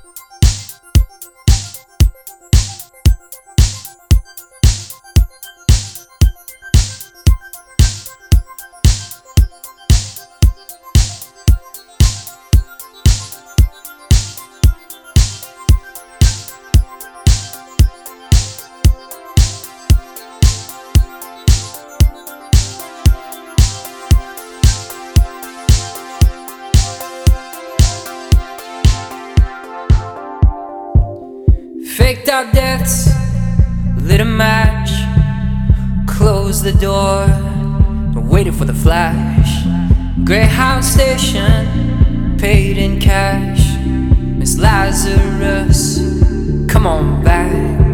Faked out deaths, lit a match, closed the door, waited for the flash. Greyhound station, paid in cash. Miss Lazarus, come on back.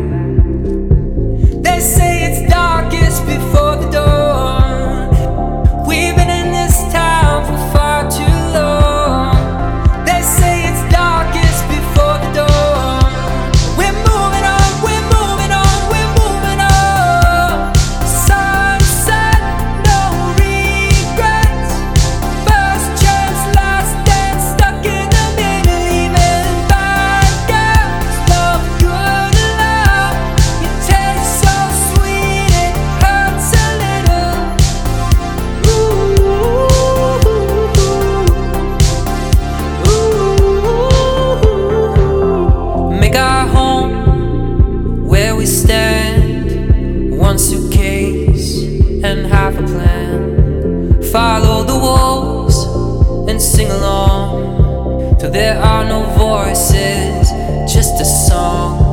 They say it's darkest before the dawn. We've been in this town for far too long. They say it's darkest before the dawn. One suitcase and half a plan. Follow the wolves and sing along till there are no voices, just a song.